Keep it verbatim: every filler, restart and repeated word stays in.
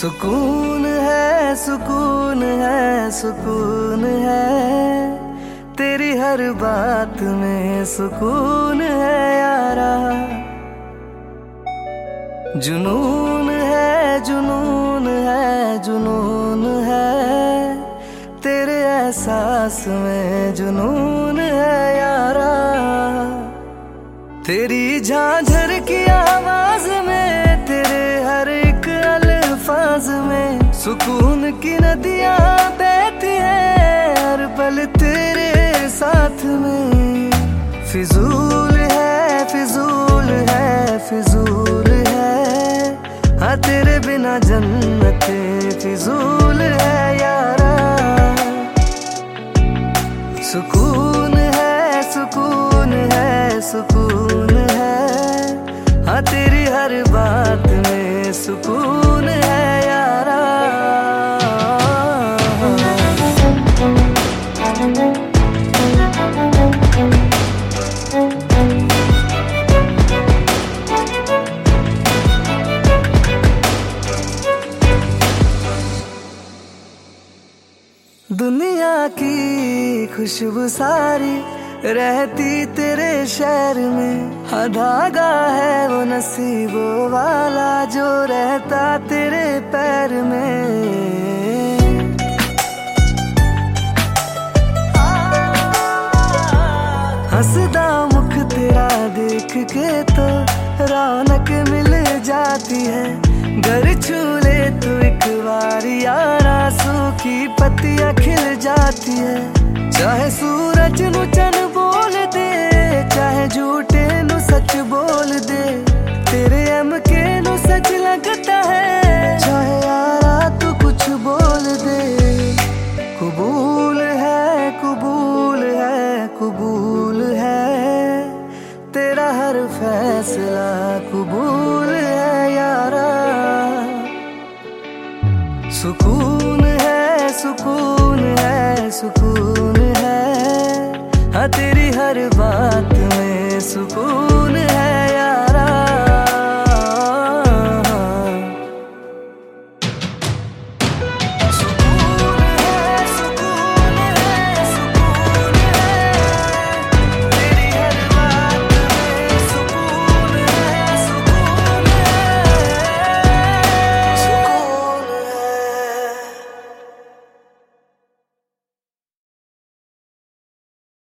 सुकून है सुकून है सुकून है, तेरी हर बात में सुकून है यारा। जुनून है जुनून है जुनून है, तेरे एहसास में जुनून है यारा। तेरी झांझर की आवाज में, तेरे हर एक अल्फाज में सुकून की नदियां बहती हैं हर पल तेरे साथ में। फिजूल है फिजूल है फिजूल है, हाँ तेरे बिना जन्नते फिजूल है यारा। सुकून है सुकून है सुकून है, हाँ तेरी हर बात में सुकून है यारा। दुनिया की खुशबू सारी रहती तेरे शहर में, हाँ धागा है वो नसीबों वाला जो रहता तेरे पैर में। हंसदा मुख तेरा देख के तो रौनक मिल जाती है, घर छू ले तो एक बार यारा सूखी पत्तियां खिल जाती है। चाहे सूरज नु चन बोल दे, चाहे झूठे नु सच बोल दे, तेरे एम के नु सच लगता है। चाहे यारा तू कुछ बोल दे, कबूल है कबूल है कबूल है, तेरा हर फैसला कबूल है यारा। सुकून है सुकून है सुकून है, हाँ तेरी हर बात में सुकून